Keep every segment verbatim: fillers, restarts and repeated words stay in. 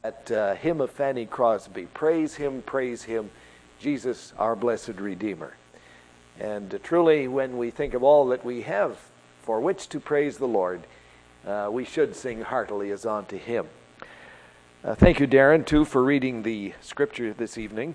That uh, hymn of Fanny Crosby, praise him, praise him, Jesus our blessed Redeemer. And uh, truly, when we think of all that we have for which to praise the Lord, uh, we should sing heartily as unto him. Uh, thank you, Darren, too, for reading the scripture this evening.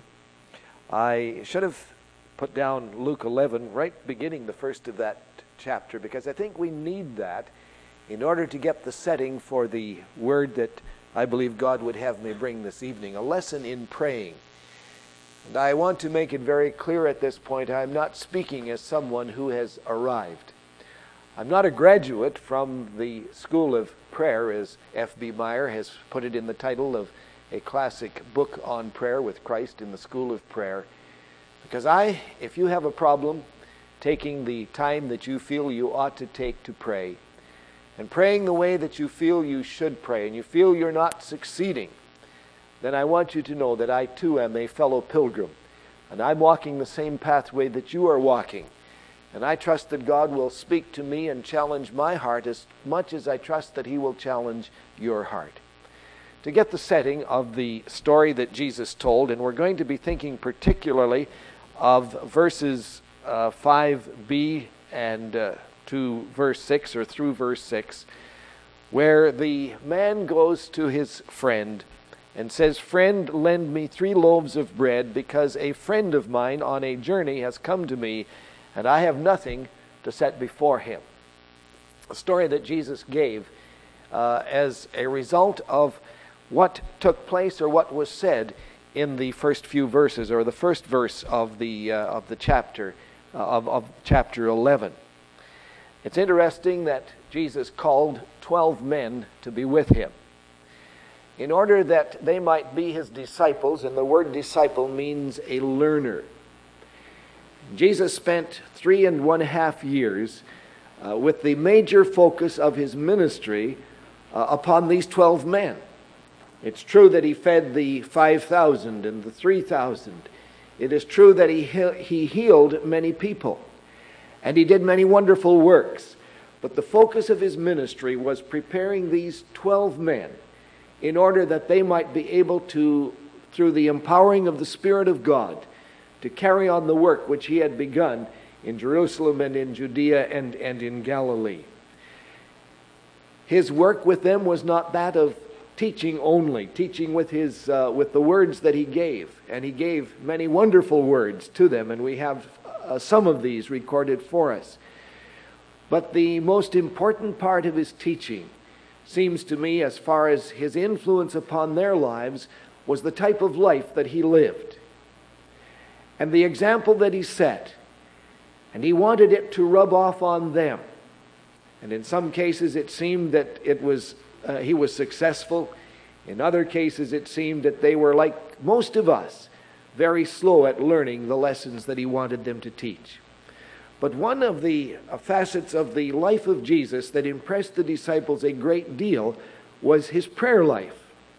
I should have put down Luke eleven, right beginning the first of that chapter, because I think we need that in order to get the setting for the word that I believe God would have me bring this evening, a lesson in praying. And I want to make it very clear at this point, I'm not speaking as someone who has arrived. I'm not a graduate from the School of Prayer, as F B Meyer has put it in the title of a classic book on prayer, With Christ in the School of Prayer. Because I, if you have a problem taking the time that you feel you ought to take to pray, and praying the way that you feel you should pray, and you feel you're not succeeding, then I want you to know that I too am a fellow pilgrim, and I'm walking the same pathway that you are walking. And I trust that God will speak to me and challenge my heart as much as I trust that he will challenge your heart. To get the setting of the story that Jesus told, and we're going to be thinking particularly of verses uh, five b and uh, to verse six, or through verse six, where the man goes to his friend and says, "Friend, lend me three loaves of bread, because a friend of mine on a journey has come to me, and I have nothing to set before him." A story that Jesus gave uh, as a result of what took place, or what was said in the first few verses, or the first verse of the uh, of the chapter uh, of, of chapter eleven. It's interesting that Jesus called twelve men to be with him, in order that they might be his disciples, and the word disciple means a learner. Jesus spent three and one half years uh, with the major focus of his ministry uh, upon these twelve men. It's true that he fed the five thousand and the three thousand. It is true that he he healed many people, and he did many wonderful works. But the focus of his ministry was preparing these twelve men in order that they might be able to, through the empowering of the Spirit of God, to carry on the work which he had begun in Jerusalem and in Judea and, and in Galilee. His work with them was not that of teaching only, teaching with his uh, with the words that he gave. And he gave many wonderful words to them, and we have uh, some of these recorded for us. But the most important part of his teaching seems to me, as far as his influence upon their lives, was the type of life that he lived and the example that he set. And he wanted it to rub off on them. And in some cases it seemed that it was uh, he was successful. In other cases it seemed that they were, like most of us, very slow at learning the lessons that he wanted them to teach. But one of the facets of the life of Jesus that impressed the disciples a great deal was his prayer life.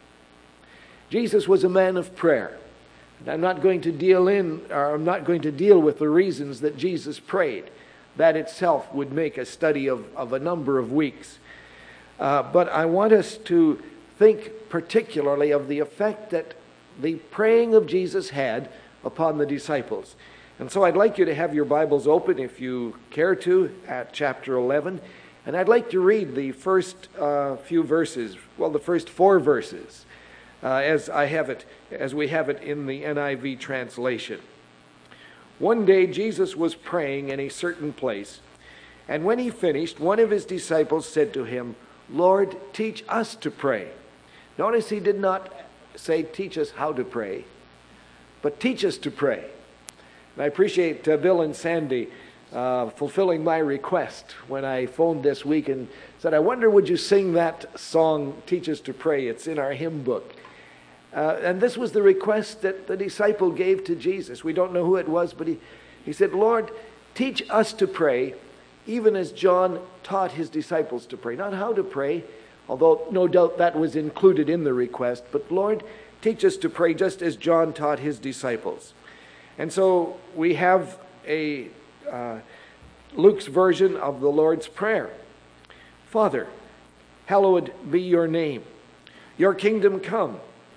Jesus was a man of prayer. And I'm not going to deal in, or I'm not going to deal with the reasons that Jesus prayed. That itself would make a study of, of a number of weeks. Uh, but I want us to think particularly of the effect that the praying of Jesus had upon the disciples. And so I'd like you to have your Bibles open, if you care to, at chapter eleven. And I'd like to read the first uh, few verses, well, the first four verses, uh, as I have it, as we have it in the N I V translation. "One day Jesus was praying in a certain place, and when he finished, one of his disciples said to him, 'Lord, teach us to pray.'" Notice he did not say, "Teach us how to pray," but "Teach us to pray." And I appreciate uh, Bill and Sandy uh, fulfilling my request when I phoned this week and said, "I wonder, would you sing that song, 'Teach Us to Pray'? It's in our hymn book." Uh, and this was the request that the disciple gave to Jesus. We don't know who it was, but he, he said, "Lord, teach us to pray, even as John taught his disciples to pray." Not how to pray, although no doubt that was included in the request, but Lord, teach us to pray just as John taught his disciples. And so we have a uh, Luke's version of the Lord's Prayer. "Father, hallowed be your name. Your kingdom come.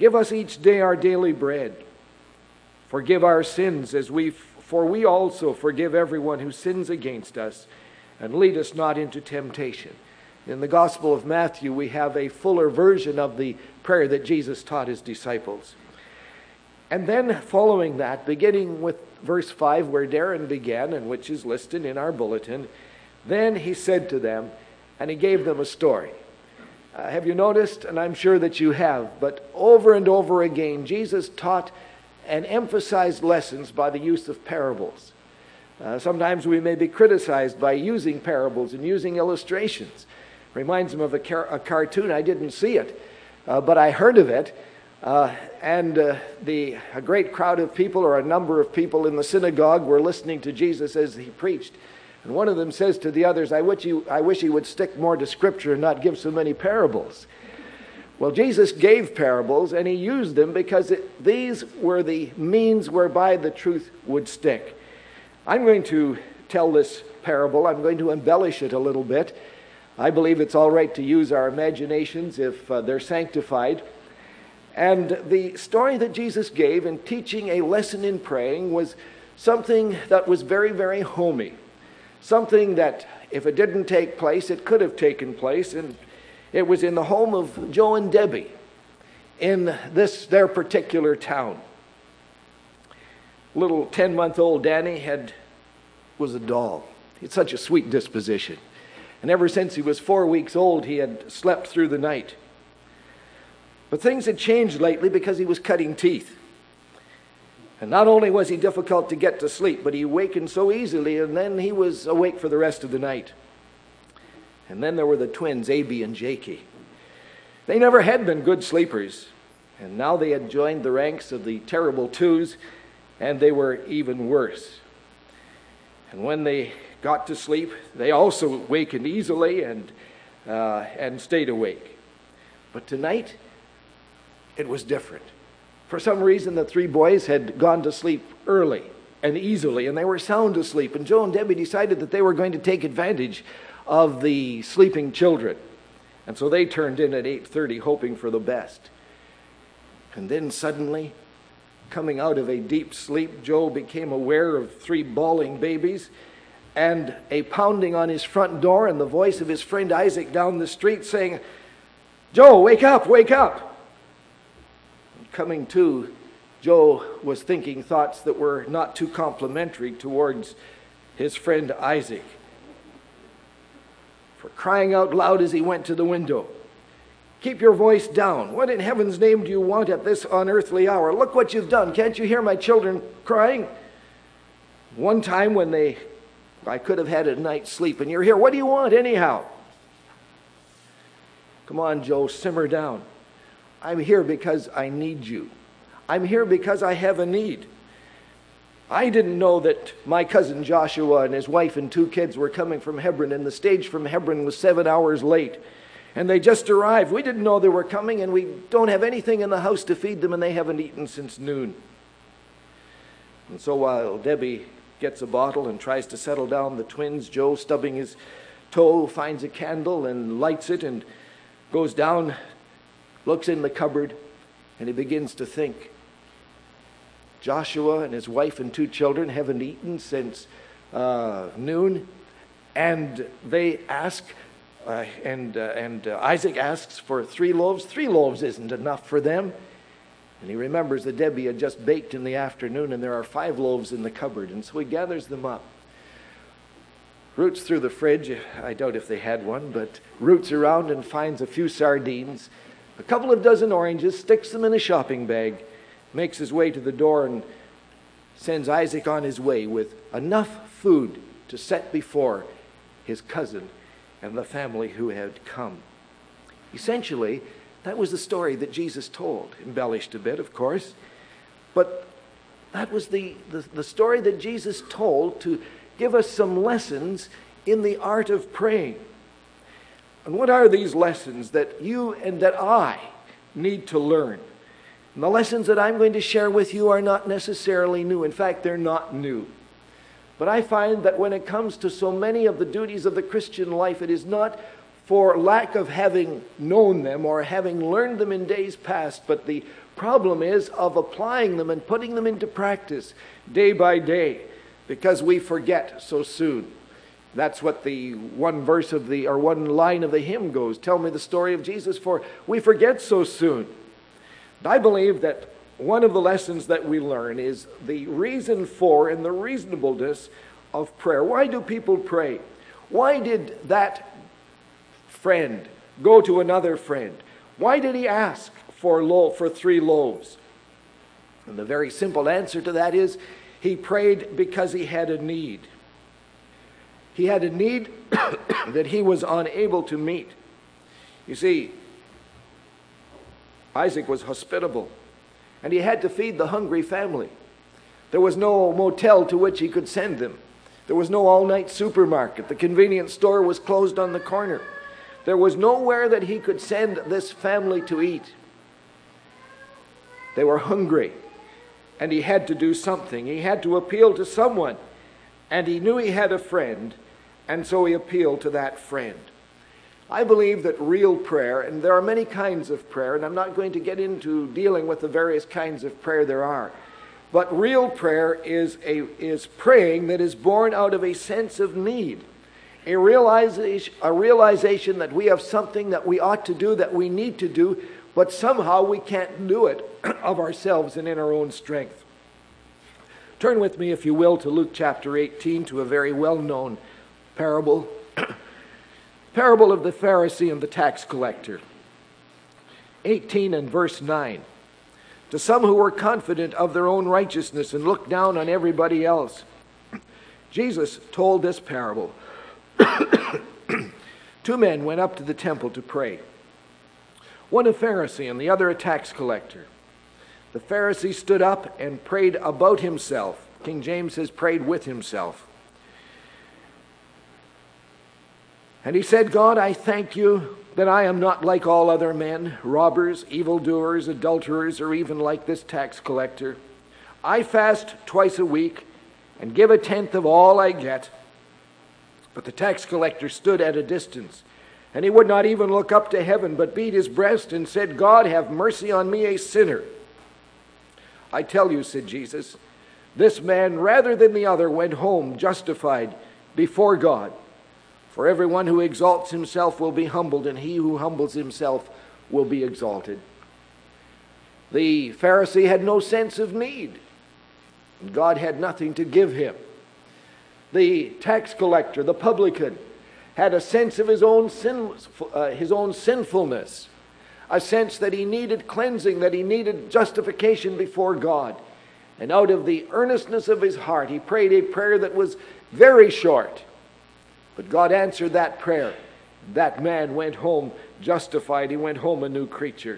Give us each day our daily bread. Forgive our sins as we, for we also forgive everyone who sins against us. And lead us not into temptation. In the Gospel of Matthew, we have a fuller version of the prayer that Jesus taught his disciples. And then following that, beginning with verse five, where Darren began, and which is listed in our bulletin, then he said to them, and he gave them a story. Uh, have you noticed, and I'm sure that you have, but over and over again, Jesus taught and emphasized lessons by the use of parables. Uh, sometimes we may be criticized by using parables and using illustrations. Reminds me of a, car- a cartoon. I didn't see it, uh, but I heard of it. Uh, and uh, the a great crowd of people, or a number of people in the synagogue, were listening to Jesus as he preached. And one of them says to the others, I wish, you, I wish he would stick more to Scripture and not give so many parables. Well, Jesus gave parables, and he used them because it, these were the means whereby the truth would stick. I'm going to tell this parable. I'm going to embellish it a little bit. I believe it's all right to use our imaginations if uh, they're sanctified. And the story that Jesus gave in teaching a lesson in praying was something that was very, very homey. Something that, if it didn't take place, it could have taken place. And it was in the home of Joe and Debbie in this their particular town. Little ten-month-old Danny had was a doll. He had such a sweet disposition. And ever since he was four weeks old, he had slept through the night. But things had changed lately because he was cutting teeth. And not only was he difficult to get to sleep, but he awakened so easily, and then he was awake for the rest of the night. And then there were the twins, Abby and Jakey. They never had been good sleepers, and now they had joined the ranks of the terrible twos, and they were even worse. And when they got to sleep, they also wakened easily and uh, and stayed awake. But tonight, it was different. For some reason, the three boys had gone to sleep early and easily, and they were sound asleep. And Joe and Debbie decided that they were going to take advantage of the sleeping children. And so they turned in at eight thirty, hoping for the best. And then suddenly, coming out of a deep sleep, Joe became aware of three bawling babies and a pounding on his front door, and the voice of his friend Isaac down the street saying, "Joe, wake up, wake up." And coming to, Joe was thinking thoughts that were not too complimentary towards his friend Isaac. For crying out loud as he went to the window, "Keep your voice down. What in heaven's name do you want at this unearthly hour? Look what you've done. Can't you hear my children crying?" One time when they, I could have had a night's sleep, and you're here. What do you want anyhow? Come on, Joe, simmer down. I'm here because I need you. I'm here because I have a need. I didn't know that my cousin Joshua and his wife and two kids were coming from Hebron, and the stage from Hebron was seven hours late. And they just arrived. We didn't know they were coming, and we don't have anything in the house to feed them, and they haven't eaten since noon. And so while Debbie gets a bottle and tries to settle down the twins, Joe, stubbing his toe, finds a candle and lights it and goes down, looks in the cupboard, and he begins to think. Joshua and his wife and two children haven't eaten since uh, noon, and they ask, uh, and, uh, and uh, Isaac asks for three loaves. Three loaves isn't enough for them. And he remembers that Debbie had just baked in the afternoon, and there are five loaves in the cupboard. And so he gathers them up, roots through the fridge. I doubt if they had one, but roots around and finds a few sardines, a couple of dozen oranges, sticks them in a shopping bag, makes his way to the door, and sends Isaac on his way with enough food to set before his cousin and the family who had come. Essentially, that was the story that Jesus told, embellished a bit, of course. But that was the, the, the story that Jesus told to give us some lessons in the art of praying. And what are these lessons that you and that I need to learn? And the lessons that I'm going to share with you are not necessarily new. In fact, they're not new. But I find that when it comes to so many of the duties of the Christian life, it is not for lack of having known them or having learned them in days past, but the problem is of applying them and putting them into practice day by day, because we forget so soon. That's what the one verse of the, or one line of the hymn goes. Tell me the story of Jesus, for we forget so soon. I believe that one of the lessons that we learn is the reason for and the reasonableness of prayer. Why do people pray? Why did that friend go to another friend? Why did he ask for lo- for three loaves? And the very simple answer to that is he prayed because he had a need. He had a need that he was unable to meet. You see, Isaac was hospitable, and he had to feed the hungry family. There was no motel to which he could send them. There was no all-night supermarket. The convenience store was closed on the corner. There was nowhere that he could send this family to eat. They were hungry, and he had to do something. He had to appeal to someone, and he knew he had a friend, and so he appealed to that friend. I believe that real prayer, and there are many kinds of prayer, and I'm not going to get into dealing with the various kinds of prayer there are, but real prayer is a is praying that is born out of a sense of need, a realization, a realization that we have something that we ought to do, that we need to do, but somehow we can't do it of ourselves and in our own strength. Turn with me, if you will, to Luke chapter eighteen, to a very well-known parable. Parable of the Pharisee and the tax collector. eighteen and verse nine. To some who were confident of their own righteousness and looked down on everybody else, Jesus told this parable. Two men went up to the temple to pray. One a Pharisee and the other a tax collector. The Pharisee stood up and prayed about himself. King James says prayed with himself. And he said, God, I thank you that I am not like all other men, robbers, evildoers, adulterers, or even like this tax collector. I fast twice a week and give a tenth of all I get. But the tax collector stood at a distance, and he would not even look up to heaven, but beat his breast and said, God, have mercy on me, a sinner. I tell you, said Jesus, this man, rather than the other, went home justified before God. For everyone who exalts himself will be humbled, and he who humbles himself will be exalted. The Pharisee had no sense of need, and God had nothing to give him. The tax collector, the publican, had a sense of his own sin, uh, his own sinfulness, a sense that he needed cleansing, that he needed justification before God. And out of the earnestness of his heart, he prayed a prayer that was very short. But God answered that prayer. That man went home justified. He went home a new creature.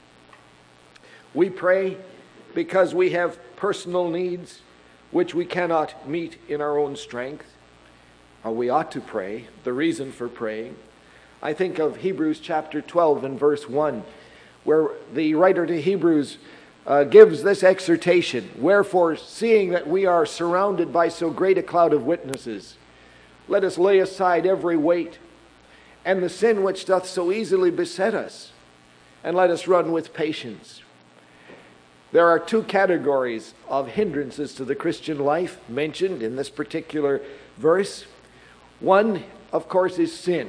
We pray because we have personal needs which we cannot meet in our own strength. Or we ought to pray. The reason for praying. I think of Hebrews chapter twelve and verse one, where the writer to Hebrews uh, gives this exhortation. Wherefore, seeing that we are surrounded by so great a cloud of witnesses, let us lay aside every weight and the sin which doth so easily beset us, and let us run with patience. There are two categories of hindrances to the Christian life mentioned in this particular verse. One, of course, is sin.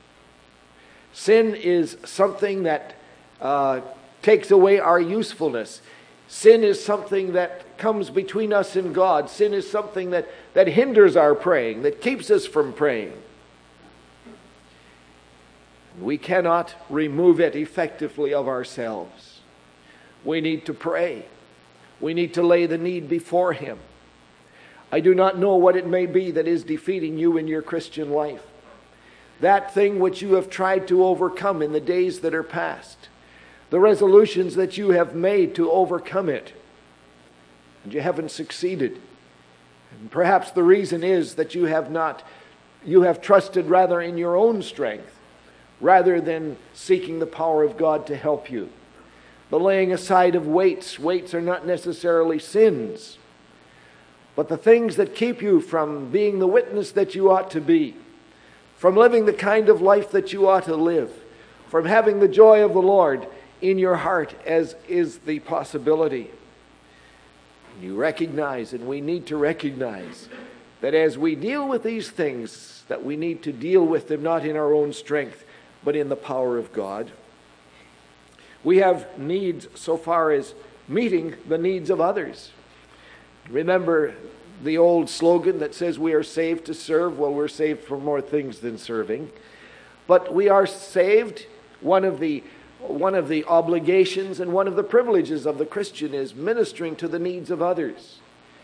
Sin is something that uh, takes away our usefulness. Sin is something that comes between us and God. Sin is something that, that hinders our praying, that keeps us from praying. We cannot remove it effectively of ourselves. We need to pray. We need to lay the need before Him. I do not know what it may be that is defeating you in your Christian life. That thing which you have tried to overcome in the days that are past. The resolutions that you have made to overcome it, and you haven't succeeded. And perhaps the reason is that you have not, you have trusted rather in your own strength, rather than seeking the power of God to help you. The laying aside of weights. Weights are not necessarily sins, but the things that keep you from being the witness that you ought to be. from living the kind of life that you ought to live, from having the joy of the Lord in your heart, as is the possibility. You recognize, and we need to recognize, that as we deal with these things, that we need to deal with them not in our own strength, but in the power of God. We have needs so far as meeting the needs of others. Remember the old slogan that says we are saved to serve? Well, we're saved for more things than serving. But we are saved. One of the one of the obligations and one of the privileges of the Christian is ministering to the needs of others.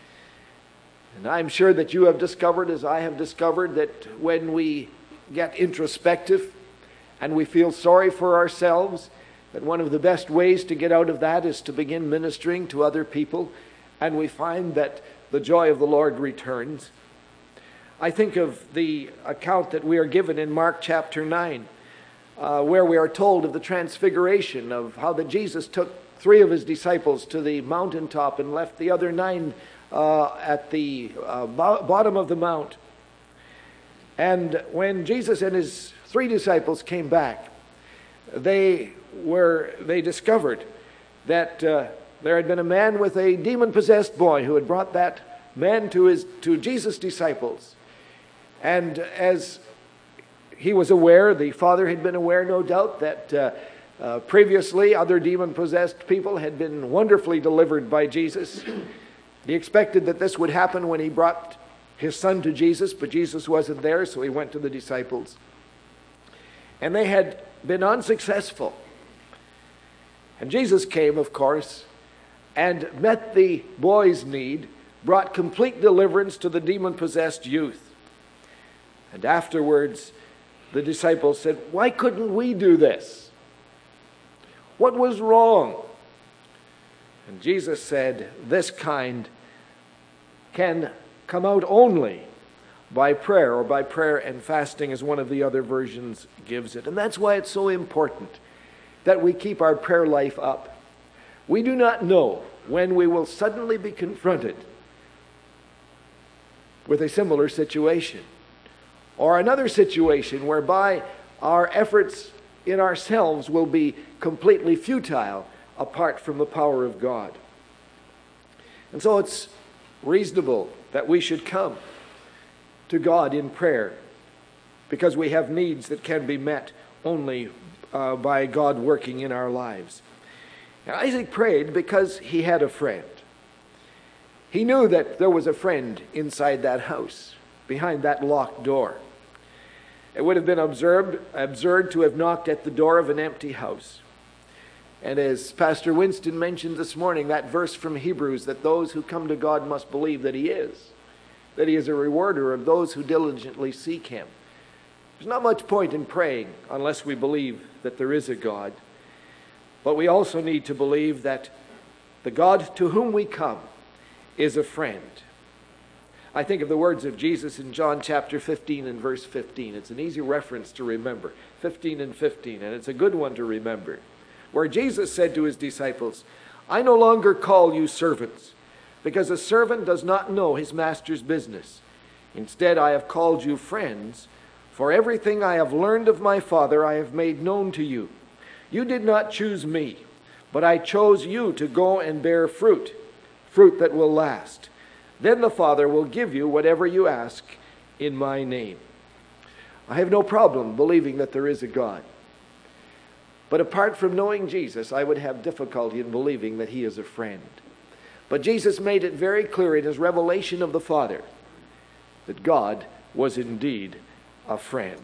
And I'm sure that you have discovered, as I have discovered, that when we get introspective and we feel sorry for ourselves, that one of the best ways to get out of that is to begin ministering to other people, and we find that the joy of the Lord returns. I think of the account that we are given in Mark chapter nine, uh, where we are told of the transfiguration, of how that Jesus took three of his disciples to the mountaintop and left the other nine uh, at the uh, bo- bottom of the mount. And when Jesus and his three disciples came back, they were they discovered that uh, there had been a man with a demon-possessed boy who had brought that man to his to Jesus' disciples. And as he was aware, the father had been aware, no doubt, that uh, uh, previously other demon-possessed people had been wonderfully delivered by Jesus. He expected that this would happen when he brought his son to Jesus, but Jesus wasn't there, so he went to the disciples. And they had been unsuccessful. And Jesus came, of course, and met the boy's need, brought complete deliverance to the demon-possessed youth. And afterwards, the disciples said, "Why couldn't we do this? What was wrong?" And Jesus said, "This kind can come out only by prayer," or by prayer and fasting, as one of the other versions gives it. And that's why it's so important that we keep our prayer life up. We do not know when we will suddenly be confronted with a similar situation, or another situation whereby our efforts in ourselves will be completely futile apart from the power of God. And so it's reasonable that we should come to God in prayer, because we have needs that can be met only uh, by God working in our lives. Now, Isaac prayed because he had a friend. He knew that there was a friend inside that house, behind that locked door. It would have been absurd, absurd to have knocked at the door of an empty house. And as Pastor Winston mentioned this morning, that verse from Hebrews, that those who come to God must believe that he is, that he is a rewarder of those who diligently seek him. There's not much point in praying unless we believe that there is a God. But we also need to believe that the God to whom we come is a friend. I think of the words of Jesus in John chapter fifteen and verse fifteen. It's an easy reference to remember, fifteen and fifteen, and it's a good one to remember, where Jesus said to his disciples, "I no longer call you servants, because a servant does not know his master's business. Instead, I have called you friends, for everything I have learned of my Father I have made known to you. You did not choose me, but I chose you to go and bear fruit, fruit that will last. Then the Father will give you whatever you ask in my name." I have no problem believing that there is a God. But apart from knowing Jesus, I would have difficulty in believing that he is a friend. But Jesus made it very clear in his revelation of the Father that God was indeed a friend.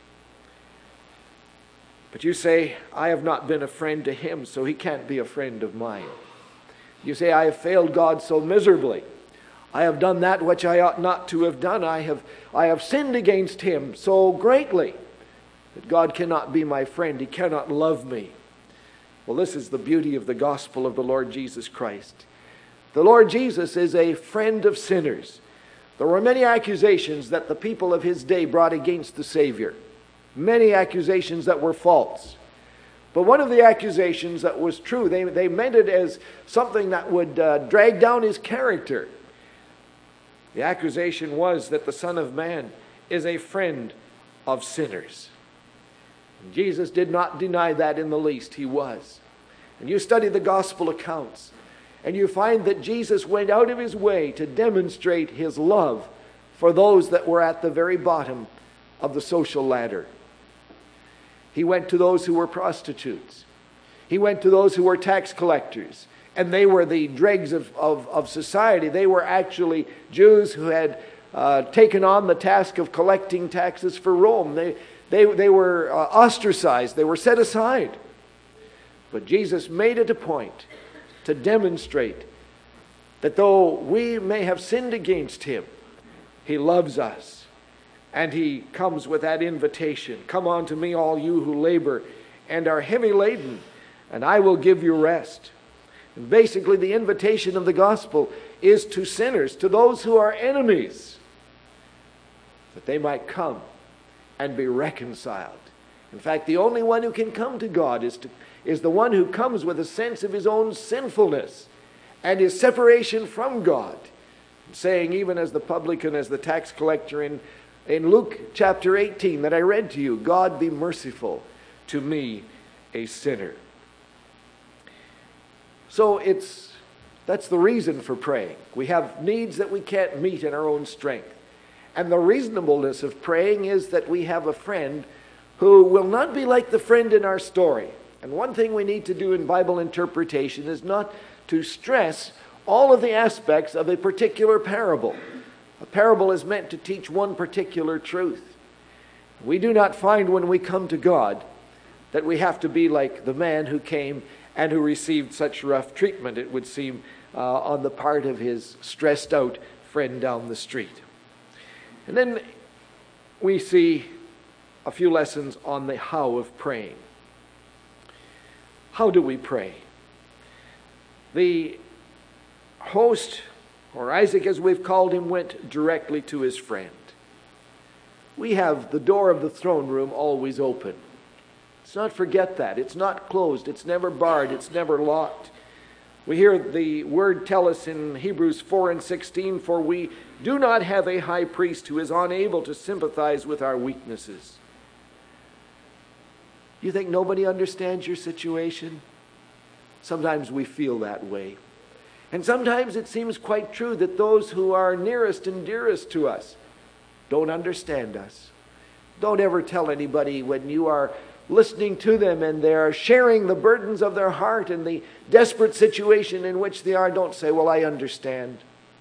But you say, "I have not been a friend to him, so he can't be a friend of mine." You say, "I have failed God so miserably. I have done that which I ought not to have done. I have, I have sinned against him so greatly that God cannot be my friend. He cannot love me." Well, this is the beauty of the gospel of the Lord Jesus Christ. The Lord Jesus is a friend of sinners. There were many accusations that the people of his day brought against the Savior. Many accusations that were false. But one of the accusations that was true, they, they meant it as something that would uh, drag down his character. The accusation was that the Son of Man is a friend of sinners. And Jesus did not deny that in the least. He was. And you study the gospel accounts, and you find that Jesus went out of his way to demonstrate his love for those that were at the very bottom of the social ladder. He went to those who were prostitutes. He went to those who were tax collectors. And they were the dregs of, of, of society. They were actually Jews who had uh, taken on the task of collecting taxes for Rome. They, they, they were uh, ostracized. They were set aside. But Jesus made it a point to demonstrate that though we may have sinned against him, he loves us. And he comes with that invitation. Come unto me, all you who labor and are heavy laden, and I will give you rest. And basically, the invitation of the gospel is to sinners, to those who are enemies, that they might come and be reconciled. In fact, the only one who can come to God is, to, is the one who comes with a sense of his own sinfulness and his separation from God. Saying, even as the publican, as the tax collector in, in Luke chapter eighteen that I read to you, God be merciful to me, a sinner. So it's that's the reason for praying. We have needs that we can't meet in our own strength. And the reasonableness of praying is that we have a friend who will not be like the friend in our story. And one thing we need to do in Bible interpretation is not to stress all of the aspects of a particular parable. A parable is meant to teach one particular truth. We do not find when we come to God that we have to be like the man who came and who received such rough treatment, it would seem, uh, on the part of his stressed out friend down the street. And then we see a few lessons on the how of praying. How do we pray? The host, or Isaac as we've called him, went directly to his friend. We have the door of the throne room always open. Let's not forget that. It's not closed. It's never barred. It's never locked. We hear the word tell us in Hebrews four and sixteen, for we do not have a high priest who is unable to sympathize with our weaknesses. You think nobody understands your situation? Sometimes we feel that way. And sometimes it seems quite true that those who are nearest and dearest to us don't understand us. Don't ever tell anybody when you are listening to them and they're sharing the burdens of their heart and the desperate situation in which they are. Don't say, well, I understand.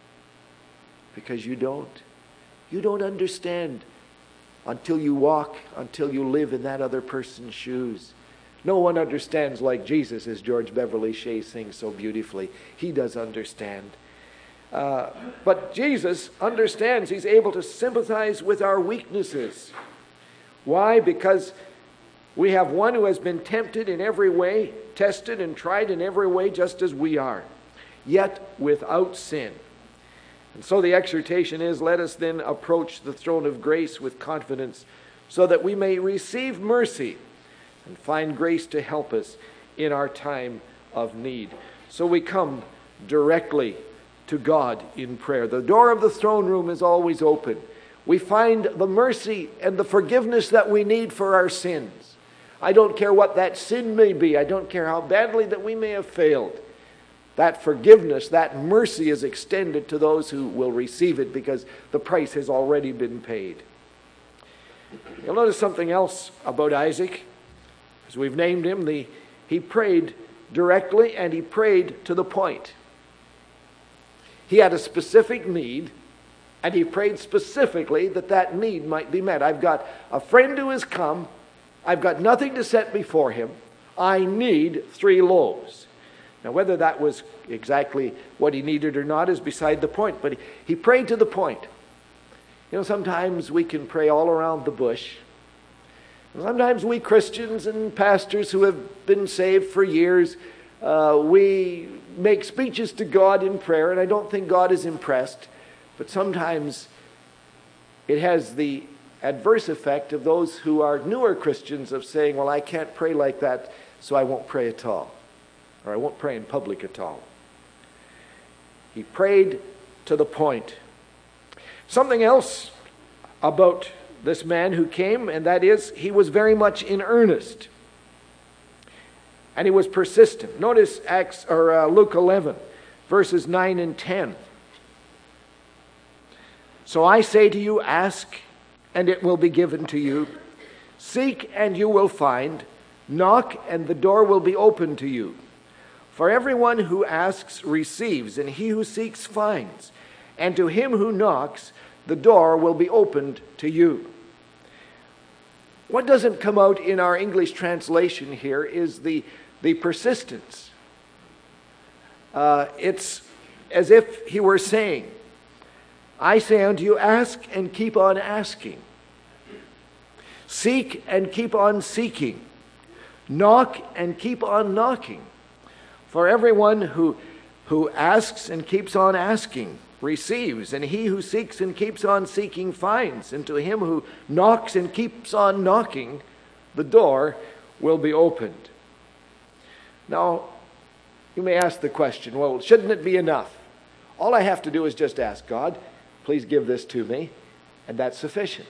Because you don't. You don't understand until you walk, until you live in that other person's shoes. No one understands like Jesus, as George Beverly Shea sings so beautifully. He does understand. Uh, but Jesus understands. He's able to sympathize with our weaknesses. Why? Because we have one who has been tempted in every way, tested and tried in every way just as we are, yet without sin. And so the exhortation is, let us then approach the throne of grace with confidence so that we may receive mercy and find grace to help us in our time of need. So we come directly to God in prayer. The door of the throne room is always open. We find the mercy and the forgiveness that we need for our sins. I don't care what that sin may be. I don't care how badly that we may have failed. That forgiveness, that mercy is extended to those who will receive it because the price has already been paid. You'll notice something else about Isaac. As we've named him, the, he prayed directly and he prayed to the point. He had a specific need and he prayed specifically that that need might be met. I've got a friend who has come. I've got nothing to set before him. I need three loaves. Now, whether that was exactly what he needed or not is beside the point, but he, he prayed to the point. You know, sometimes we can pray all around the bush. And sometimes we Christians and pastors who have been saved for years, uh, we make speeches to God in prayer, and I don't think God is impressed. But sometimes it has the adverse effect of those who are newer Christians of saying, well, I can't pray like that, so I won't pray at all. Or I won't pray in public at all. He prayed to the point. Something else about this man who came, and that is, he was very much in earnest. And he was persistent. Notice Acts or uh, Luke eleven, verses nine and ten. So I say to you, ask, and it will be given to you. Seek, and you will find. Knock, and the door will be opened to you. For everyone who asks receives, and he who seeks finds. And to him who knocks, the door will be opened to you. What doesn't come out in our English translation here is the, the persistence. Uh, it's as if he were saying, I say unto you, ask and keep on asking. Seek and keep on seeking. Knock and keep on knocking. For everyone who, who asks and keeps on asking receives, and he who seeks and keeps on seeking finds, and to him who knocks and keeps on knocking, the door will be opened. Now, you may ask the question, well, shouldn't it be enough? All I have to do is just ask God, please give this to me, and that's sufficient.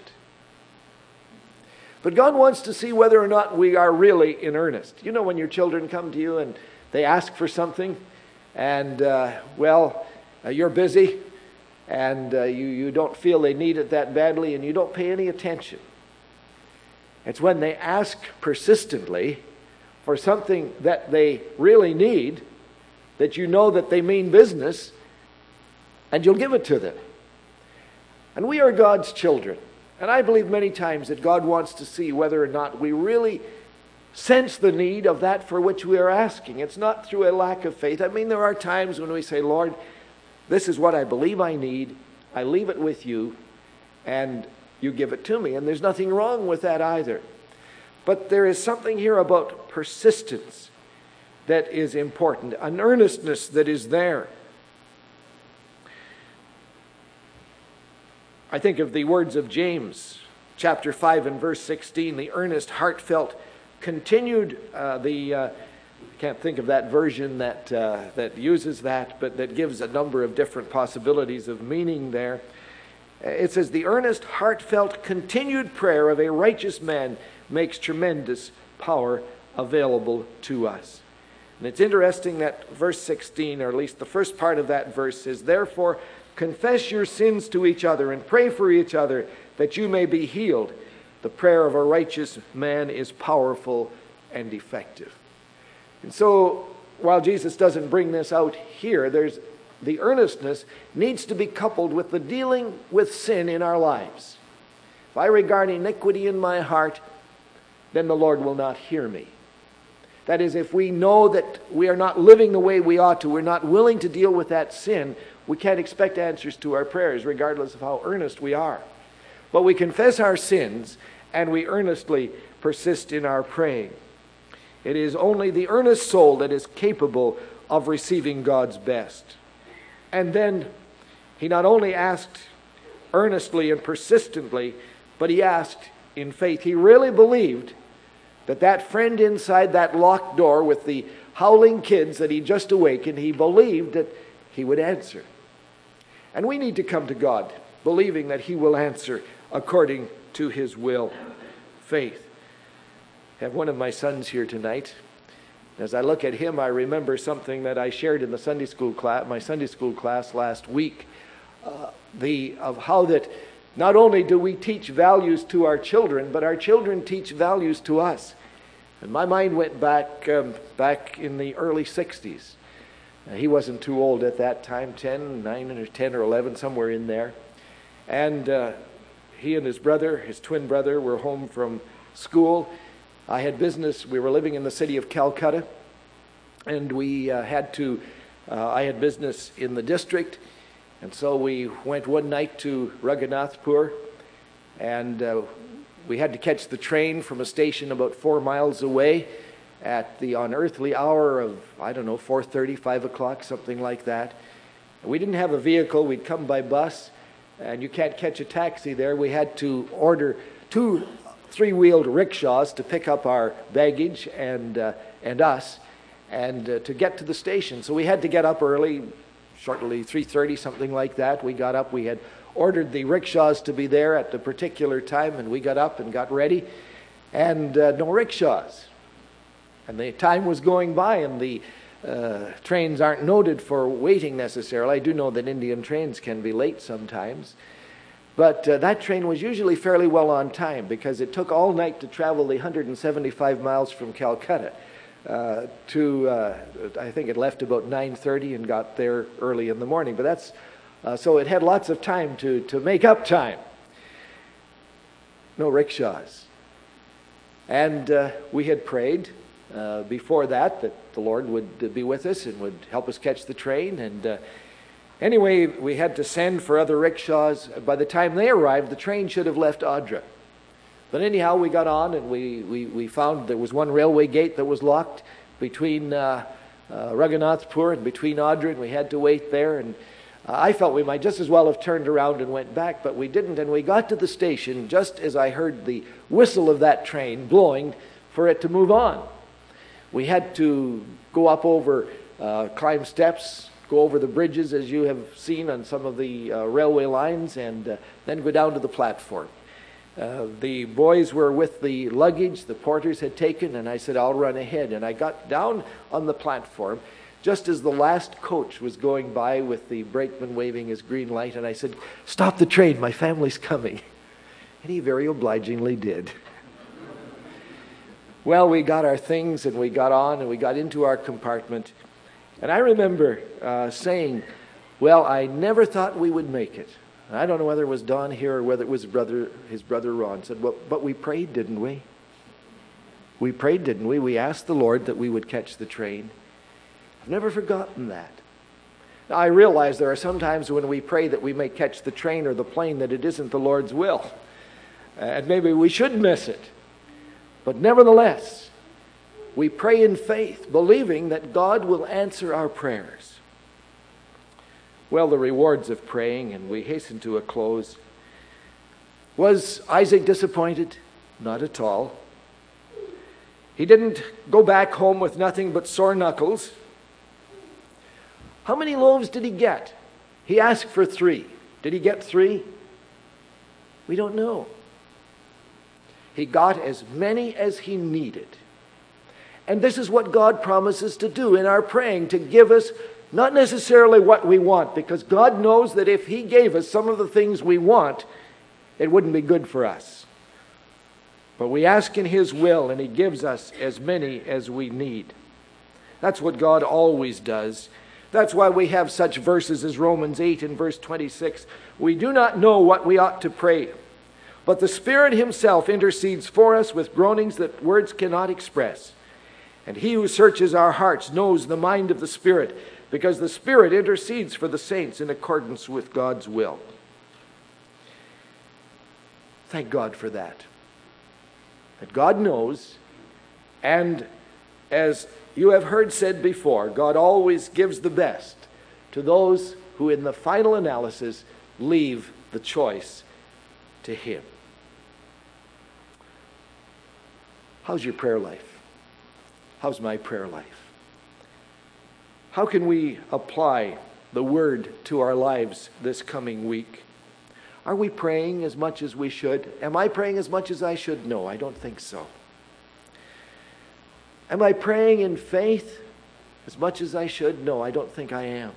But God wants to see whether or not we are really in earnest. You know, when your children come to you and they ask for something, and, uh, well, uh, you're busy, and uh, you, you don't feel they need it that badly, and you don't pay any attention. It's when they ask persistently for something that they really need, that you know that they mean business, and you'll give it to them. And we are God's children. And I believe many times that God wants to see whether or not we really sense the need of that for which we are asking. It's not through a lack of faith. I mean, there are times when we say, Lord, this is what I believe I need. I leave it with you, and you give it to me. And there's nothing wrong with that either. But there is something here about persistence that is important, an earnestness that is there. I think of the words of James, chapter five and verse sixteen, the earnest, heartfelt, continued, uh, the, uh, I can't think of that version that, uh, that uses that, but that gives a number of different possibilities of meaning there. It says, the earnest, heartfelt, continued prayer of a righteous man makes tremendous power available to us. And it's interesting that verse sixteen, or at least the first part of that verse, says, therefore, confess your sins to each other and pray for each other that you may be healed. The prayer of a righteous man is powerful and effective. And so, while Jesus doesn't bring this out here, there's the earnestness needs to be coupled with the dealing with sin in our lives. If I regard iniquity in my heart, then the Lord will not hear me. That is, if we know that we are not living the way we ought to, we're not willing to deal with that sin, we can't expect answers to our prayers, regardless of how earnest we are. But we confess our sins, and we earnestly persist in our praying. It is only the earnest soul that is capable of receiving God's best. And then he not only asked earnestly and persistently, but he asked in faith. He really believed that that friend inside that locked door with the howling kids that he just awakened, he believed that he would answer. And we need to come to God believing that he will answer according to his will. Faith. I have one of my sons here tonight. As I look at him, I remember something that I shared in the Sunday school class, my Sunday school class last week, uh, the of how that not only do we teach values to our children, but our children teach values to us. And my mind went back um, back in the early sixties. Uh, he wasn't too old at that time, ten, nine, or ten or eleven, somewhere in there. And uh, he and his brother, his twin brother, were home from school. I had business. We were living in the city of Calcutta, and we uh, had to, uh, I had business in the district, and so we went one night to Raghunathpur, and uh, we had to catch the train from a station about four miles away at the unearthly hour of, I don't know, four thirty, five o'clock, something like that. We didn't have a vehicle. We'd come by bus, and you can't catch a taxi there. We had to order two three-wheeled rickshaws to pick up our baggage and uh, and us, and uh, to get to the station. So we had to get up early, shortly three thirty, something like that. We got up. We had ordered the rickshaws to be there at the particular time, and we got up and got ready, and uh, no rickshaws. And the time was going by, and the uh, trains aren't noted for waiting necessarily. I do know that Indian trains can be late sometimes. But uh, that train was usually fairly well on time, because it took all night to travel the one hundred seventy-five miles from Calcutta uh, to, uh, I think it left about nine thirty and got there early in the morning. But that's, uh, so it had lots of time to, to make up time. No rickshaws. And uh, we had prayed uh, before that that the Lord would uh, be with us and would help us catch the train. And uh, Anyway, we had to send for other rickshaws. By the time they arrived, the train should have left Audra. But anyhow, we got on, and we, we, we found there was one railway gate that was locked between uh, uh, Raghunathpur and between Audra, and we had to wait there. And uh, I felt we might just as well have turned around and went back, but we didn't. And we got to the station just as I heard the whistle of that train blowing for it to move on. We had to go up over, uh, climb steps, go over the bridges, as you have seen on some of the uh, railway lines, and uh, then go down to the platform. Uh, the boys were with the luggage the porters had taken, and I said, I'll run ahead. And I got down on the platform just as the last coach was going by with the brakeman waving his green light, and I said, stop the train, my family's coming. And he very obligingly did. Well, we got our things, and we got on, and we got into our compartment. And I remember uh, saying, well, I never thought we would make it. I don't know whether it was Don here or whether it was his brother, his brother Ron said, well, but we prayed, didn't we? We prayed, didn't we? We asked the Lord that we would catch the train. I've never forgotten that. Now, I realize there are some times when we pray that we may catch the train or the plane that it isn't the Lord's will. And maybe we should miss it. But nevertheless, we pray in faith, believing that God will answer our prayers. Well, the rewards of praying, and we hasten to a close. Was Isaac disappointed? Not at all. He didn't go back home with nothing but sore knuckles. How many loaves did he get? He asked for three. Did he get three? We don't know. He got as many as he needed. And this is what God promises to do in our praying, to give us not necessarily what we want, because God knows that if he gave us some of the things we want, it wouldn't be good for us. But we ask in his will, and he gives us as many as we need. That's what God always does. That's why we have such verses as Romans eight and verse twenty-six. We do not know what we ought to pray, but the Spirit himself intercedes for us with groanings that words cannot express. And he who searches our hearts knows the mind of the Spirit, because the Spirit intercedes for the saints in accordance with God's will. Thank God for that. That God knows, and as you have heard said before, God always gives the best to those who in the final analysis leave the choice to him. How's your prayer life? How's my prayer life? How can we apply the word to our lives this coming week? Are we praying as much as we should? Am I praying as much as I should? No, I don't think so. Am I praying in faith as much as I should? No, I don't think I am.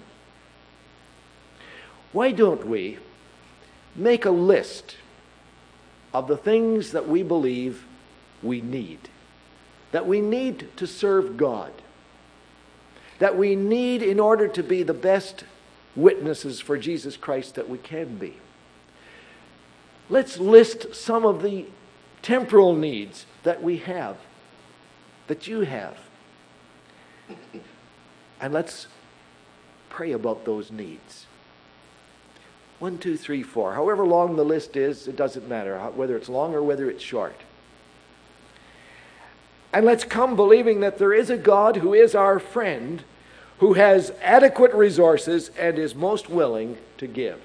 Why don't we make a list of the things that we believe we need? That we need to serve God. That we need in order to be the best witnesses for Jesus Christ that we can be. Let's list some of the temporal needs that we have, that you have. And let's pray about those needs. One, two, three, four. However long the list is, it doesn't matter whether it's long or whether it's short. And let's come believing that there is a God who is our friend, who has adequate resources and is most willing to give.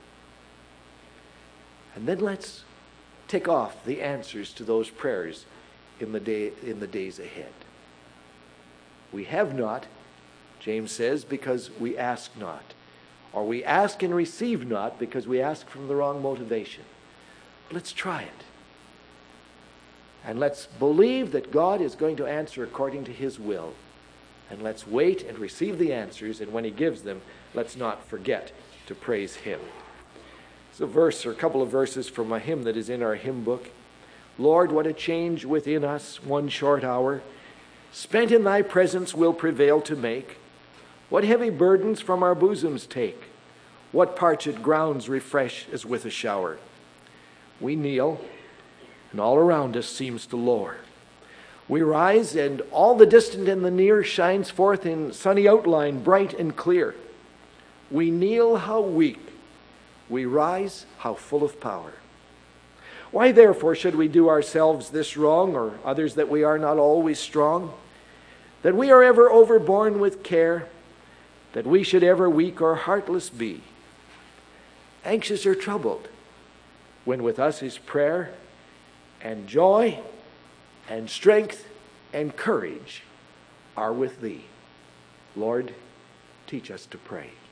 And then let's tick off the answers to those prayers in the day, in the days ahead. We have not, James says, because we ask not. or we ask and receive not because we ask from the wrong motivation. Let's try it. And let's believe that God is going to answer according to his will. And let's wait and receive the answers, and when he gives them, let's not forget to praise him. It's a verse or a couple of verses from a hymn that is in our hymn book. Lord, what a change within us one short hour spent in thy presence will prevail to make. What heavy burdens from our bosoms take. What parched grounds refresh as with a shower. We kneel, and all around us seems to lower. We rise, and all the distant and the near shines forth in sunny outline, bright and clear. We kneel, how weak. We rise, how full of power. Why therefore should we do ourselves this wrong, or others that we are not always strong? That we are ever overborne with care, that we should ever weak or heartless be, anxious or troubled, when with us is prayer and joy and strength and courage are with thee. Lord, teach us to pray.